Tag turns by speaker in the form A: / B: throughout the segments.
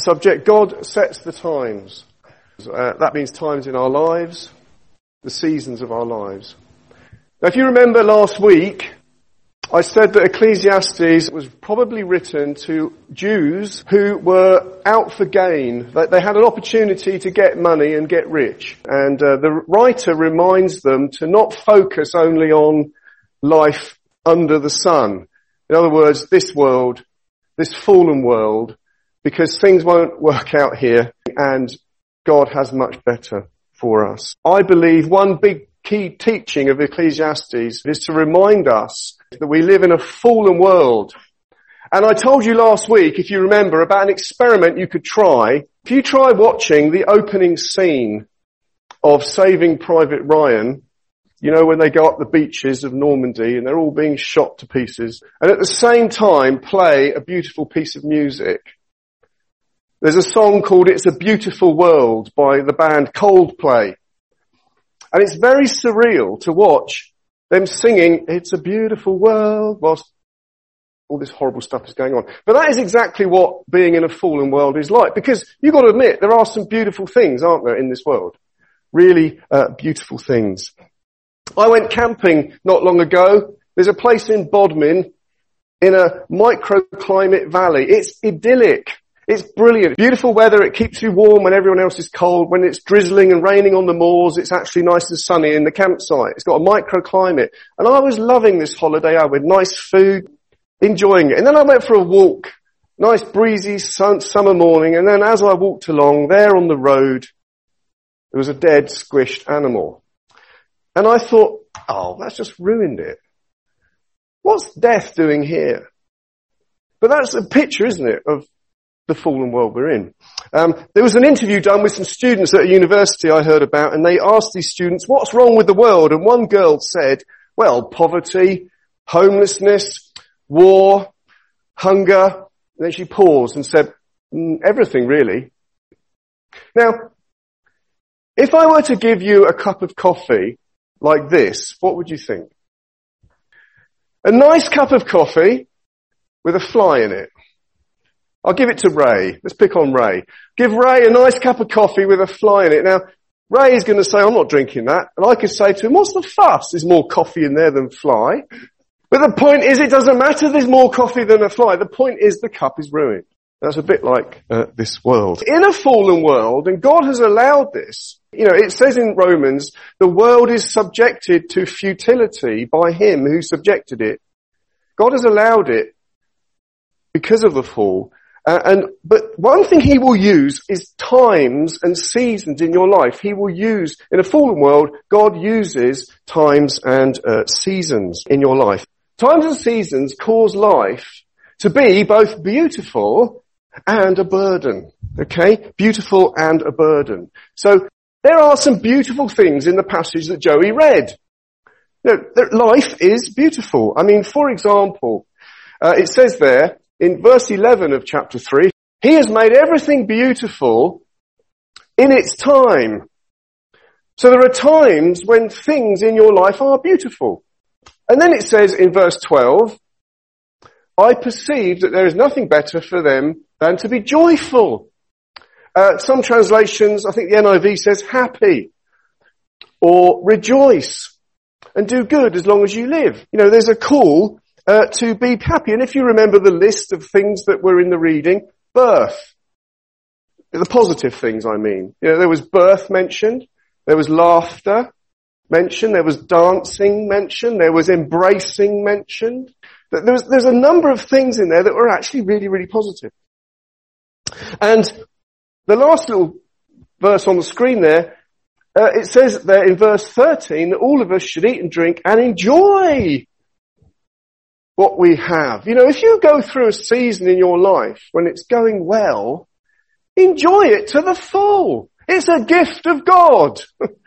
A: subject, God sets the times. That means times in our lives, the seasons of our lives. Now, if you remember last week, I said that Ecclesiastes was probably written to Jews who were out for gain. They had an opportunity to get money and get rich. And the writer reminds them to not focus only on life under the sun. In other words, this world, this fallen world, because things won't work out here and God has much better for us. I believe one big key teaching of Ecclesiastes is to remind us that we live in a fallen world. And I told you last week, if you remember, about an experiment you could try. If you try watching the opening scene of Saving Private Ryan, you know, when they go up the beaches of Normandy and they're all being shot to pieces, and at the same time play a beautiful piece of music. There's a song called It's a Beautiful World by the band Coldplay. And it's very surreal to watch them singing, It's a Beautiful World, whilst all this horrible stuff is going on. But that is exactly what being in a fallen world is like. Because you've got to admit, there are some beautiful things, aren't there, in this world? Really beautiful things. I went camping not long ago. There's a place in Bodmin in a microclimate valley. It's idyllic. It's brilliant. Beautiful weather. It keeps you warm when everyone else is cold. When it's drizzling and raining on the moors, it's actually nice and sunny in the campsite. It's got a microclimate. And I was loving this holiday out with nice food, enjoying it. And then I went for a walk. Nice breezy summer morning. And then as I walked along, there on the road, there was a dead, squished animal. And I thought, oh, that's just ruined it. What's death doing here? But that's a picture, isn't it, of the fallen world we're in. There was an interview done with some students at a university I heard about, and they asked these students, what's wrong with the world? And one girl said, well, poverty, homelessness, war, hunger. And then she paused and said, everything really. Now, if I were to give you a cup of coffee like this, what would you think? A nice cup of coffee with a fly in it. I'll give it to Ray. Let's pick on Ray. Give Ray a nice cup of coffee with a fly in it. Now, Ray is going to say, I'm not drinking that. And I could say to him, what's the fuss? There's more coffee in there than fly. But the point is, it doesn't matter there's more coffee than a fly. The point is, the cup is ruined. That's a bit like this world. In a fallen world, and God has allowed this, you know, it says in Romans, the world is subjected to futility by him who subjected it. God has allowed it because of the fall. But one thing he will use is times and seasons in your life. He will use, in a fallen world, God uses times and seasons in your life. Times and seasons cause life to be both beautiful and a burden. Okay? Beautiful and a burden. So there are some beautiful things in the passage that Joey read. You know, life is beautiful. I mean, for example, it says there, in verse 11 of chapter 3, he has made everything beautiful in its time. So there are times when things in your life are beautiful. And then it says in verse 12, I perceive that there is nothing better for them than to be joyful. Some translations, I think the NIV says happy or rejoice and do good as long as you live. You know, there's a call to be happy. And if you remember the list of things that were in the reading, birth. The positive things, I mean. You know, there was birth mentioned. There was laughter mentioned. There was dancing mentioned. There was embracing mentioned. There's a number of things in there that were actually really, really positive. And the last little verse on the screen there, it says there in verse 13 that all of us should eat and drink and enjoy what we have. You know, if you go through a season in your life when it's going well, enjoy it to the full. It's a gift of God.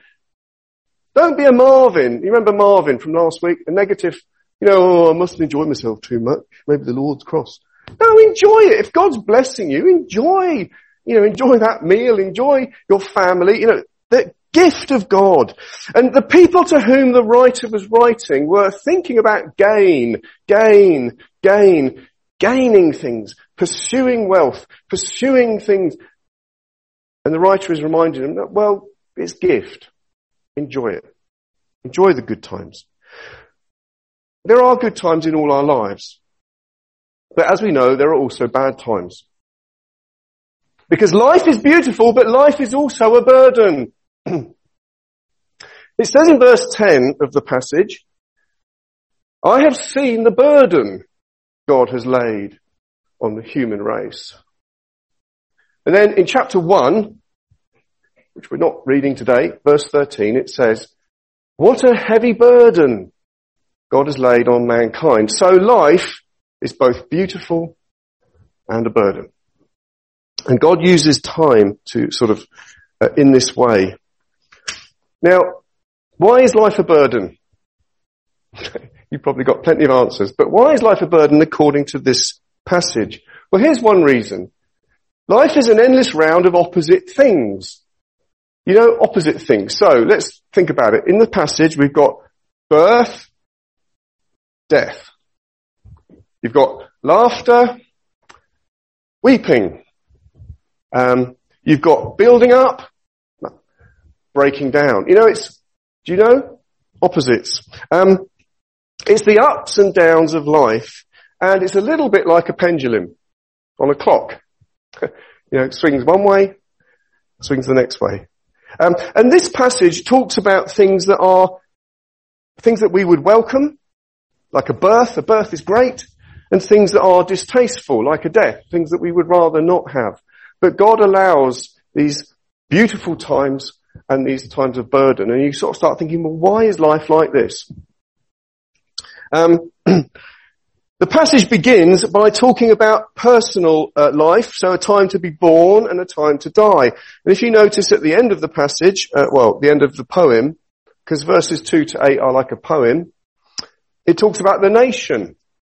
A: Don't be a Marvin. You remember Marvin from last week? A negative, you know, oh, I mustn't enjoy myself too much. Maybe the Lord's cross. No, enjoy it. If God's blessing you, enjoy that meal, enjoy your family, you know, the gift of God. And the people to whom the writer was writing were thinking about gain. gaining things, pursuing wealth, pursuing things. And the writer is reminding them that, well, it's gift. Enjoy it. Enjoy the good times. There are good times in all our lives. But as we know, there are also bad times. Because life is beautiful, but life is also a burden. It says in verse 10 of the passage, I have seen the burden God has laid on the human race. And then in chapter 1, which we're not reading today, verse 13, it says, what a heavy burden God has laid on mankind. So life is both beautiful and a burden. And God uses time to sort of, in this way. Now, why is life a burden? You've probably got plenty of answers, but why is life a burden according to this passage? Well, here's one reason. Life is an endless round of opposite things. You know, opposite things. So, let's think about it. In the passage, we've got birth, death. You've got laughter, weeping. You've got building up, breaking down. You know, do you know? Opposites. It's the ups and downs of life, and it's a little bit like a pendulum on a clock. You know, it swings one way, swings the next way. And this passage talks about things that we would welcome, like a birth. A birth is great. And things that are distasteful, like a death, things that we would rather not have. But God allows these beautiful times and these times of burden. And you sort of start thinking, well, why is life like this? The passage begins by talking about personal life, so a time to be born and a time to die. And if you notice at the end of the passage, the end of the poem, because verses 2 to 8 are like a poem, it talks about the nation.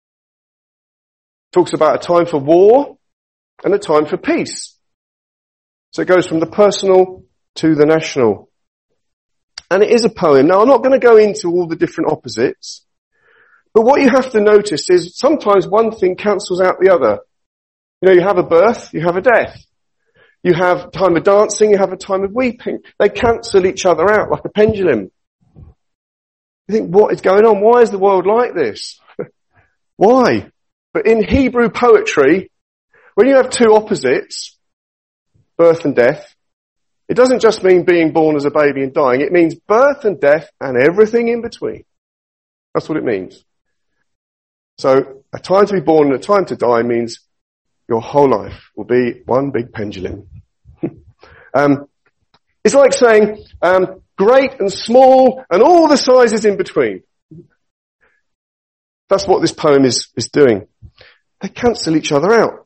A: It talks about a time for war and a time for peace. So it goes from the personal to the national. And it is a poem. Now, I'm not going to go into all the different opposites, but what you have to notice is sometimes one thing cancels out the other. You know, you have a birth, you have a death. You have a time of dancing, you have a time of weeping. They cancel each other out like a pendulum. You think, what is going on? Why is the world like this? Why? But in Hebrew poetry, when you have two opposites, birth and death, it doesn't just mean being born as a baby and dying. It means birth and death and everything in between. That's what it means. So a time to be born and a time to die means your whole life will be one big pendulum. It's like saying great and small and all the sizes in between. That's what this poem is doing. They cancel each other out.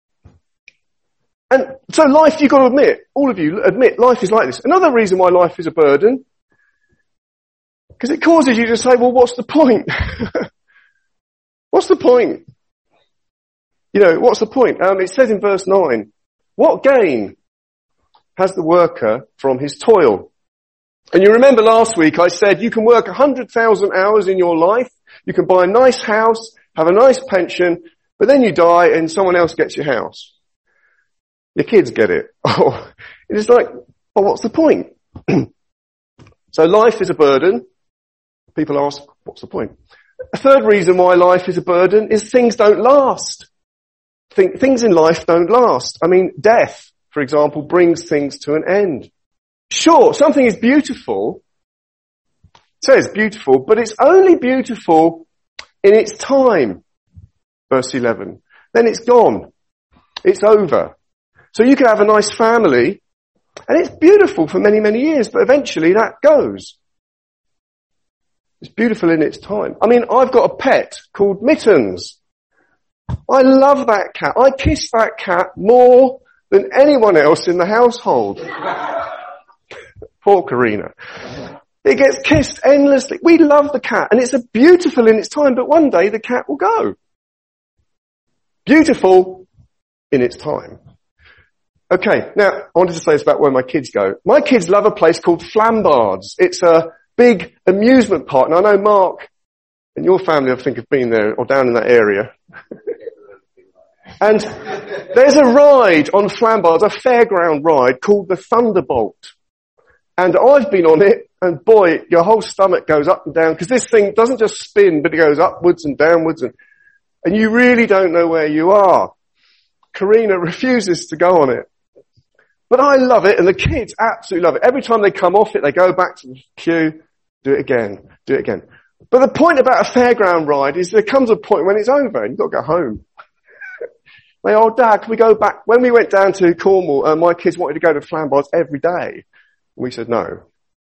A: And so life, you've got to admit, all of you admit, life is like this. Another reason why life is a burden, because it causes you to say, well, what's the point? What's the point? You know, what's the point? It says in verse 9, what gain has the worker from his toil? And you remember last week I said you can work 100,000 hours in your life, you can buy a nice house, have a nice pension, but then you die and someone else gets your house. Your kids get it. Oh, it's like, well, what's the point? So life is a burden. People ask, what's the point? A third reason why life is a burden is things don't last. Things in life don't last. I mean, death, for example, brings things to an end. Sure, something is beautiful. It says beautiful, but it's only beautiful in its time. Verse 11. Then it's gone. It's over. So you can have a nice family, and it's beautiful for many, many years, but eventually that goes. It's beautiful in its time. I mean, I've got a pet called Mittens. I love that cat. I kiss that cat more than anyone else in the household. Poor Karina. It gets kissed endlessly. We love the cat, and it's beautiful in its time, but one day the cat will go. Beautiful in its time. Okay, now, I wanted to say this about where my kids go. My kids love a place called Flambards. It's a big amusement park. And I know Mark and your family, I think, have been there or down in that area. And there's a ride on Flambards, a fairground ride called the Thunderbolt. And I've been on it, and boy, your whole stomach goes up and down, because this thing doesn't just spin, but it goes upwards and downwards, and you really don't know where you are. Karina refuses to go on it. But I love it, and the kids absolutely love it. Every time they come off it, they go back to the queue, do it again. But the point about a fairground ride is there comes a point when it's over, and you've got to go home. My old Dad, can we go back? When we went down to Cornwall, my kids wanted to go to Flambards every day. We said no.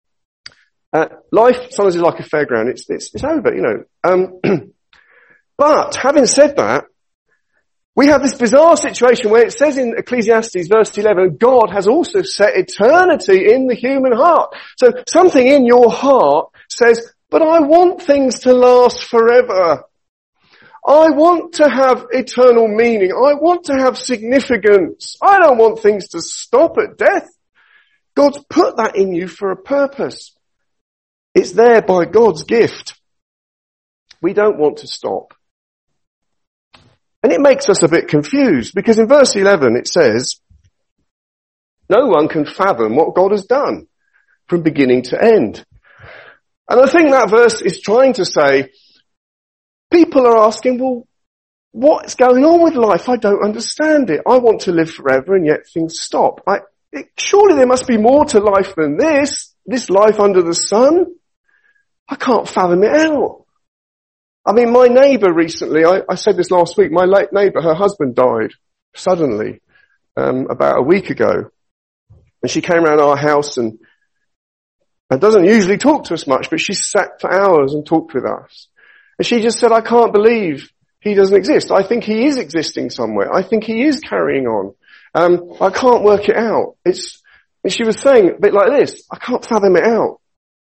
A: Life sometimes is like a fairground. It's over, you know. But having said that, we have this bizarre situation where it says in Ecclesiastes verse 11, God has also set eternity in the human heart. So something in your heart says, but I want things to last forever. I want to have eternal meaning. I want to have significance. I don't want things to stop at death. God's put that in you for a purpose. It's there by God's gift. We don't want to stop. And it makes us a bit confused, because in verse 11 it says, no one can fathom what God has done from beginning to end. And I think that verse is trying to say, people are asking, well, what's going on with life? I don't understand it. I want to live forever, and yet things stop. Surely there must be more to life than this life under the sun. I can't fathom it out. I mean, my neighbour recently, I said this last week, my late neighbour, her husband died suddenly, about a week ago. And she came around our house and doesn't usually talk to us much, but she sat for hours and talked with us. And she just said, I can't believe he doesn't exist. I think he is existing somewhere. I think he is carrying on. I can't work it out. And she was saying a bit like this, I can't fathom it out.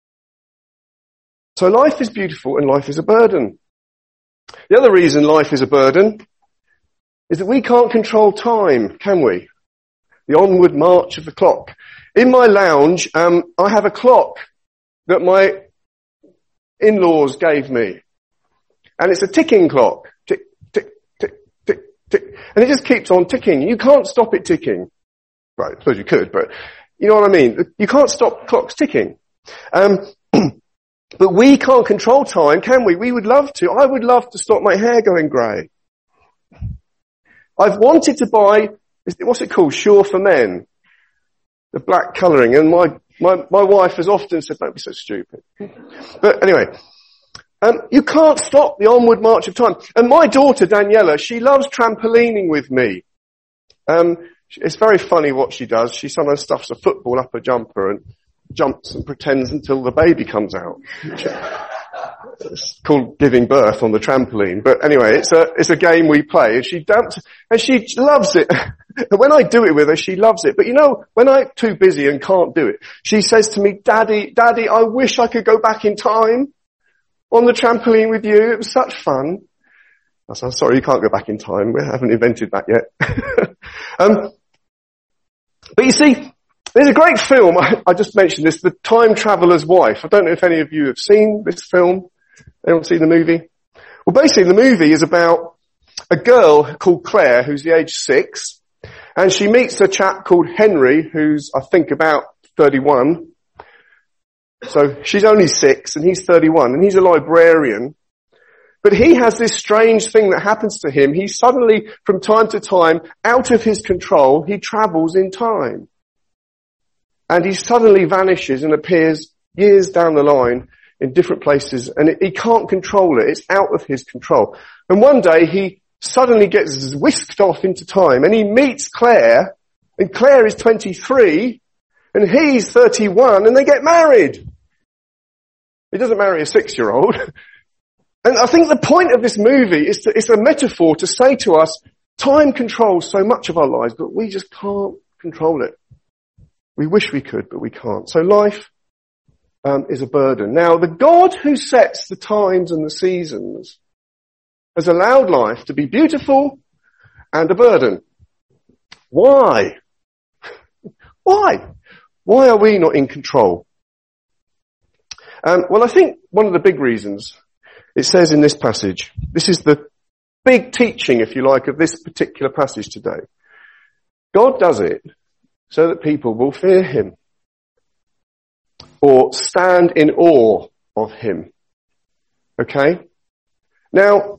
A: So life is beautiful and life is a burden. The other reason life is a burden is that we can't control time, can we? The onward march of the clock. In my lounge, I have a clock that my in-laws gave me. And it's a ticking clock. Tick, tick, tick, tick, tick. And it just keeps on ticking. You can't stop it ticking. Right, I suppose you could, but you know what I mean? You can't stop clocks ticking. But we can't control time, can we? We would love to. I would love to stop my hair going grey. I've wanted to buy, what's it called? Sure for Men. The black colouring. And my wife has often said, don't be so stupid. But anyway, you can't stop the onward march of time. And my daughter, Daniela, she loves trampolining with me. It's very funny what she does. She sometimes stuffs a football up her jumper and jumps and pretends until the baby comes out. It's called giving birth on the trampoline. But anyway, it's a game we play, and she loves it. And when I do it with her, she loves it. But you know, when I'm too busy and can't do it, she says to me, Daddy, I wish I could go back in time on the trampoline with you. It was such fun. I said, I'm sorry, you can't go back in time. We haven't invented that yet. But you see, there's a great film, I just mentioned this, The Time Traveller's Wife. I don't know if any of you have seen this film. Anyone seen the movie? Well, basically the movie is about a girl called Claire who's the age 6, and she meets a chap called Henry who's, I think, about 31. So she's only 6 and he's 31, and he's a librarian. But he has this strange thing that happens to him. He suddenly, from time to time, out of his control, he travels in time. And he suddenly vanishes and appears years down the line in different places, and he can't control it. It's out of his control. And one day he suddenly gets whisked off into time, and he meets Claire, and Claire is 23, and he's 31, and they get married. He doesn't marry a 6-year-old. And I think the point of this movie is it's a metaphor to say to us, time controls so much of our lives, but we just can't control it. We wish we could, but we can't. So life is a burden. Now, the God who sets the times and the seasons has allowed life to be beautiful and a burden. Why? Why? Why are we not in control? Well, I think one of the big reasons, it says in this passage, this is the big teaching, if you like, of this particular passage today. God does it so that people will fear him or stand in awe of him. Okay? Now,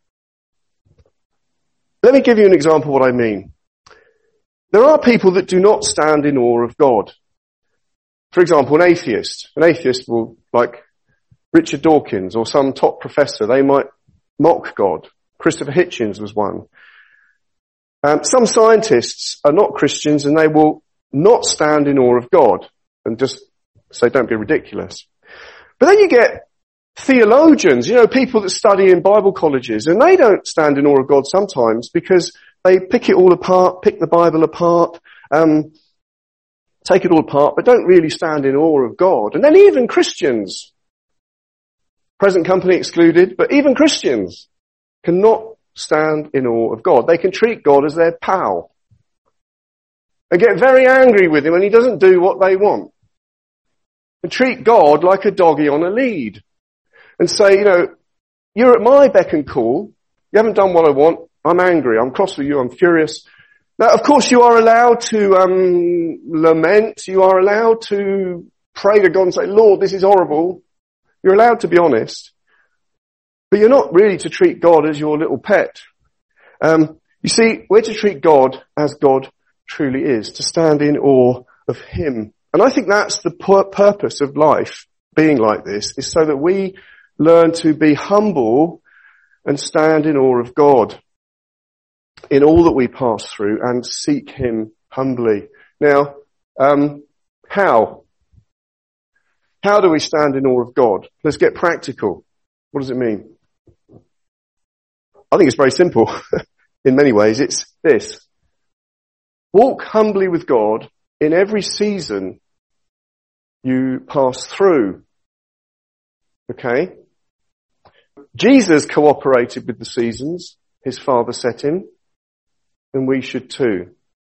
A: let me give you an example of what I mean. There are people that do not stand in awe of God. For example, an atheist. An atheist will, like Richard Dawkins or some top professor, they might mock God. Christopher Hitchens was one. Some scientists are not Christians and they will not stand in awe of God and just say, don't be ridiculous. But then you get theologians, people that study in Bible colleges, and they don't stand in awe of God sometimes because they pick it all apart, pick the Bible apart, take it all apart, but don't really stand in awe of God. And then even Christians, present company excluded, but even Christians cannot stand in awe of God. They can treat God as their pal and get very angry with him when he doesn't do what they want. And treat God like a doggy on a lead. And say, you're at my beck and call. You haven't done what I want. I'm angry. I'm cross with you. I'm furious. Now, of course, you are allowed to lament. You are allowed to pray to God and say, Lord, this is horrible. You're allowed to be honest. But you're not really to treat God as your little pet. You see, we're to treat God as God truly is, to stand in awe of him. And I think that's the purpose of life being like this, is so that we learn to be humble and stand in awe of God in all that we pass through and seek him humbly. Now, how? How do we stand in awe of God? Let's get practical. What does it mean? I think it's very simple. In many ways, it's this. Walk humbly with God in every season you pass through. Okay? Jesus cooperated with the seasons his Father set him, and we should too.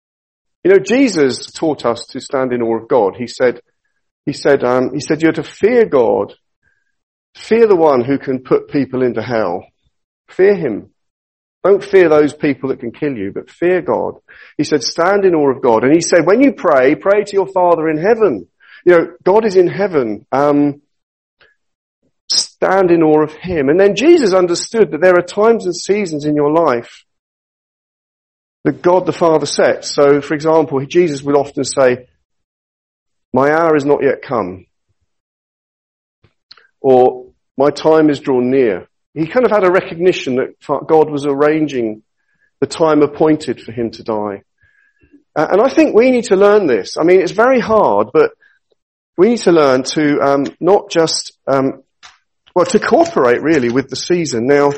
A: Jesus taught us to stand in awe of God. He said, you're to fear God, fear the one who can put people into hell. Fear him. Don't fear those people that can kill you, but fear God. He said, stand in awe of God. And he said, when you pray to your Father in heaven. God is in heaven. Stand in awe of him. And then Jesus understood that there are times and seasons in your life that God the Father sets. So, for example, Jesus would often say, my hour is not yet come. Or, my time is drawn near. He kind of had a recognition that God was arranging the time appointed for him to die. And I think we need to learn this. I mean, it's very hard, but we need to learn to not just, to cooperate really with the season. Now,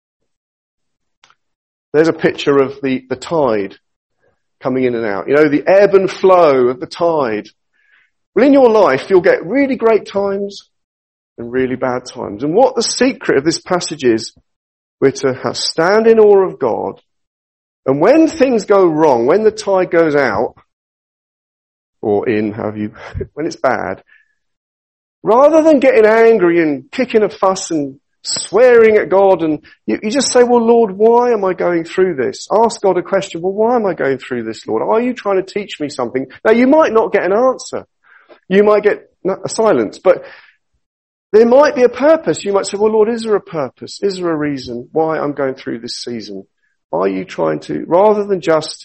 A: there's a picture of the tide coming in and out. The ebb and flow of the tide. Well, in your life, you'll get really great times and really bad times. And what the secret of this passage is, we're to stand in awe of God. And when things go wrong, when the tide goes out, or in, when it's bad, rather than getting angry and kicking a fuss and swearing at God, and you just say, well, Lord, why am I going through this? Ask God a question. Well, why am I going through this, Lord? Are you trying to teach me something? Now, you might not get an answer. You might get a silence, but there might be a purpose. You might say, well, Lord, is there a purpose? Is there a reason why I'm going through this season? Are you trying to, rather than just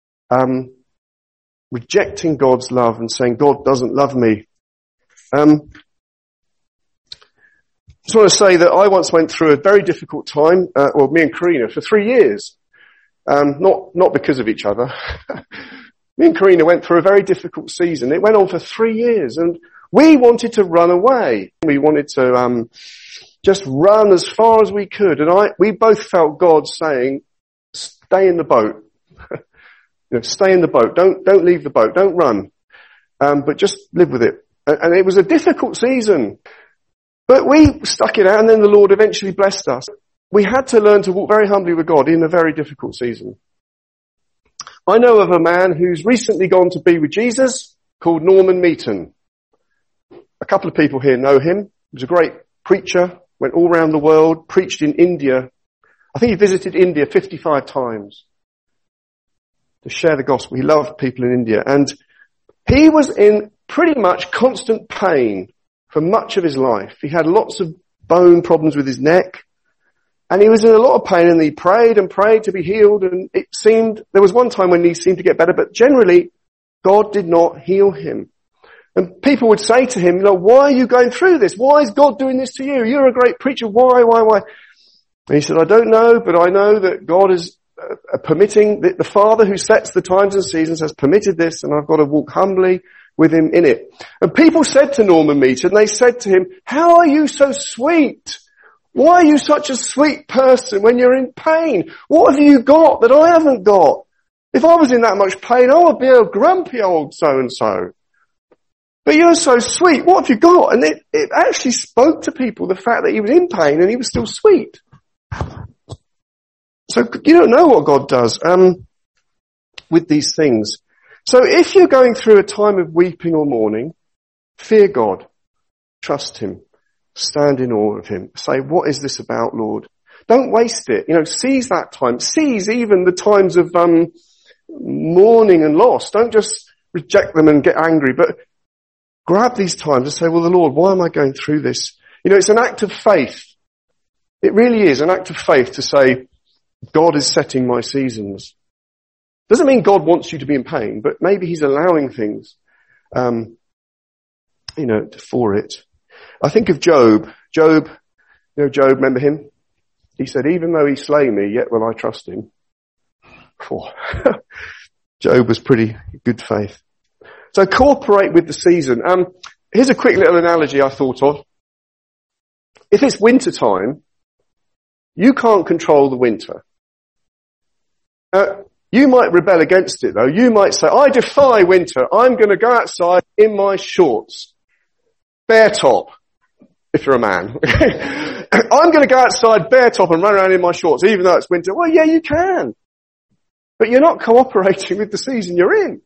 A: rejecting God's love and saying God doesn't love me? I just want to say that I once went through a very difficult time, me and Karina, for 3 years. Not because of each other. Me and Karina went through a very difficult season. It went on for 3 years, and we wanted to run away. We wanted to just run as far as we could. And we both felt God saying, stay in the boat. Stay in the boat. Don't leave the boat. Don't run. But just live with it. And it was a difficult season. But we stuck it out, and then the Lord eventually blessed us. We had to learn to walk very humbly with God in a very difficult season. I know of a man who's recently gone to be with Jesus called Norman Meaton. A couple of people here know him. He was a great preacher, went all around the world, preached in India I think he visited India 55 times to share the gospel. He loved people in India. And he was in pretty much constant pain for much of his life. He had lots of bone problems with his neck. And he was in a lot of pain, and he prayed and prayed to be healed. And it seemed, there was one time when he seemed to get better, but generally, God did not heal him. And people would say to him, why are you going through this? Why is God doing this to you? You're a great preacher. Why? And he said, I don't know, but I know that God is permitting, the Father who sets the times and seasons has permitted this, and I've got to walk humbly with him in it. And people said to Norman Meaton, they said to him, how are you so sweet? Why are you such a sweet person when you're in pain? What have you got that I haven't got? If I was in that much pain, I would be a grumpy old so-and-so. But you're so sweet. What have you got? And it actually spoke to people, the fact that he was in pain and he was still sweet. So you don't know what God does with these things. So if you're going through a time of weeping or mourning, fear God. Trust him. Stand in awe of him. Say, what is this about, Lord? Don't waste it. Seize that time. Seize even the times of mourning and loss. Don't just reject them and get angry, but grab these times and say, well, the Lord, why am I going through this? It's an act of faith. It really is an act of faith to say, God is setting my seasons. Doesn't mean God wants you to be in pain, but maybe he's allowing things, for it. I think of Job. Job, remember him? He said, even though he slay me, yet will I trust him. Job was pretty good faith. So cooperate with the season. Here's a quick little analogy I thought of. If it's winter time, you can't control the winter. You might rebel against it though. You might say, I defy winter. I'm going to go outside in my shorts. Bare top. If you're a man. I'm going to go outside bare top and run around in my shorts even though it's winter. Well, yeah, you can. But you're not cooperating with the season you're in.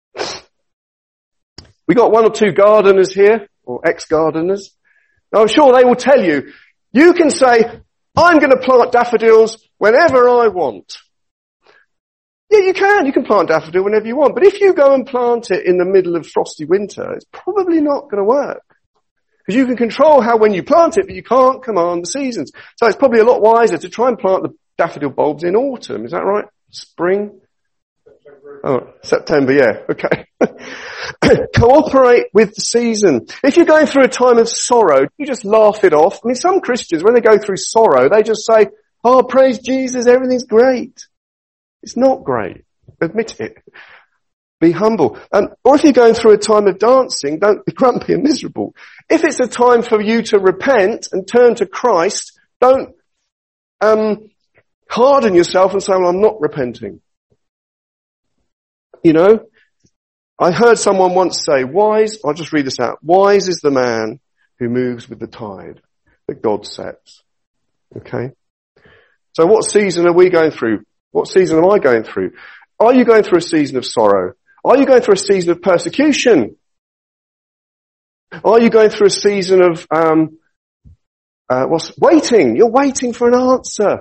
A: We got one or two gardeners here, or ex-gardeners. Now I'm sure they will tell you, you can say, I'm going to plant daffodils whenever I want. Yeah, you can. You can plant daffodil whenever you want. But if you go and plant it in the middle of frosty winter, it's probably not going to work. Because you can control when you plant it, but you can't command the seasons. So it's probably a lot wiser to try and plant the daffodil bulbs in autumn. Is that right? Spring? September, yeah. Okay. Cooperate with the season. If you're going through a time of sorrow, you just laugh it off. I mean, some Christians, when they go through sorrow, they just say, oh, praise Jesus, everything's great. It's not great. Admit it. Be humble. Or if you're going through a time of dancing, don't be grumpy and miserable. If it's a time for you to repent and turn to Christ, don't harden yourself and say, well, I'm not repenting. I heard someone once say, I'll just read this out. Wise is the man who moves with the tide that God sets. Okay? So what season are we going through? What season am I going through? Are you going through a season of sorrow? Are you going through a season of persecution? Are you going through a season of waiting? You're waiting for an answer.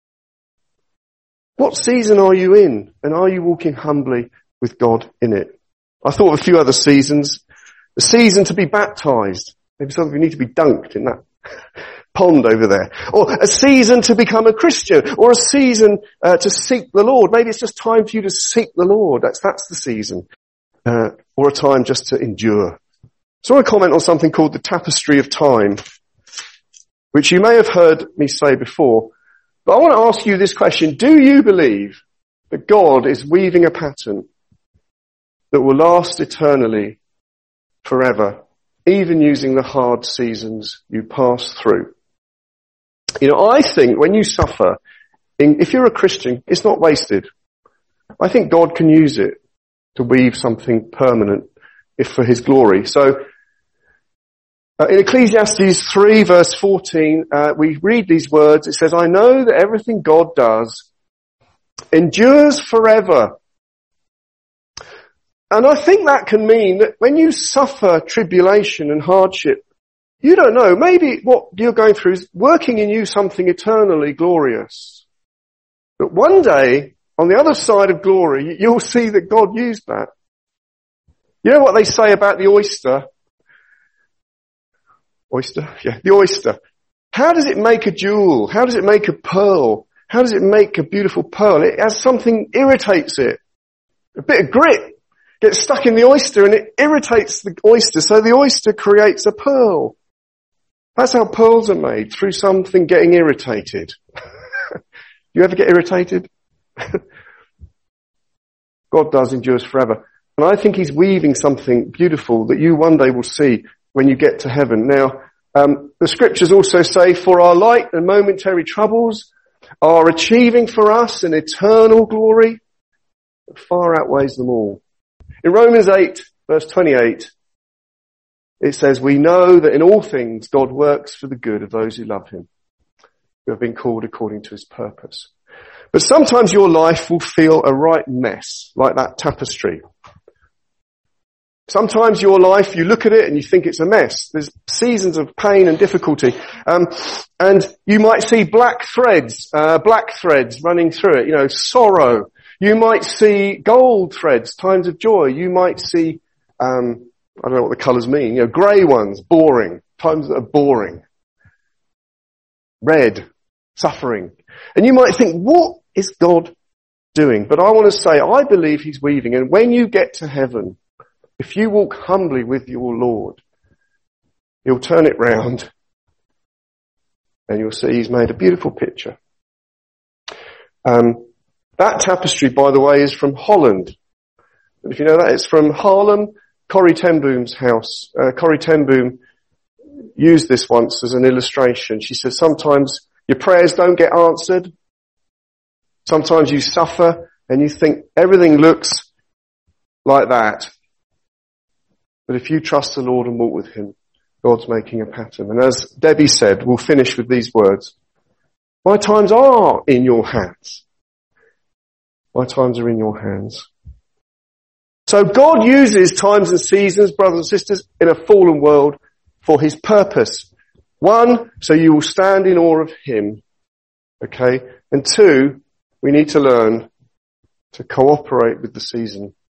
A: What season are you in? And are you walking humbly with God in it? I thought of a few other seasons. A season to be baptized. Maybe some of you need to be dunked in that pond over there. Or a season to become a Christian. Or a season to seek the Lord. Maybe it's just time for you to seek the Lord. That's the season. Or a time just to endure. So I want to comment on something called the tapestry of time, which you may have heard me say before. But I want to ask you this question. Do you believe that God is weaving a pattern that will last eternally, forever, even using the hard seasons you pass through? I think when you suffer, if you're a Christian, it's not wasted. I think God can use it to weave something permanent, if for his glory. So, in Ecclesiastes 3 verse 14, we read these words. It says, I know that everything God does endures forever. And I think that can mean that when you suffer tribulation and hardship, you don't know, maybe what you're going through is working in you something eternally glorious. But one day, on the other side of glory, you'll see that God used that. You know what they say about the oyster? Oyster? Yeah, the oyster. How does it make a jewel? How does it make a pearl? How does it make a beautiful pearl? It has something irritates it. A bit of grit gets stuck in the oyster and it irritates the oyster, so the oyster creates a pearl. That's how pearls are made, through something getting irritated. You ever get irritated? God does endures forever. And I think he's weaving something beautiful that you one day will see when you get to heaven. Now, the scriptures also say, for our light and momentary troubles are achieving for us an eternal glory that far outweighs them all. In Romans 8, verse 28, it says, we know that in all things God works for the good of those who love him, who have been called according to his purpose. But sometimes your life will feel a right mess, like that tapestry. Sometimes your life, you look at it and you think it's a mess. There's seasons of pain and difficulty. And you might see black threads running through it, sorrow. You might see gold threads, times of joy. You might see, I don't know what the colours mean, grey ones, boring, times that are boring. Red, suffering. And you might think, what is God doing? But I want to say, I believe he's weaving. And when you get to heaven, if you walk humbly with your Lord, he'll turn it round and you'll see he's made a beautiful picture. That tapestry, by the way, is from Holland. And if you know that, it's from Haarlem, Corrie ten Boom's house. Corrie ten Boom used this once as an illustration. She says, sometimes your prayers don't get answered. Sometimes you suffer and you think everything looks like that. But if you trust the Lord and walk with him, God's making a pattern. And as Debbie said, we'll finish with these words. My times are in your hands. My times are in your hands. So God uses times and seasons, brothers and sisters, in a fallen world for his purpose. One, so you will stand in awe of him. Okay? And two, we need to learn to cooperate with the season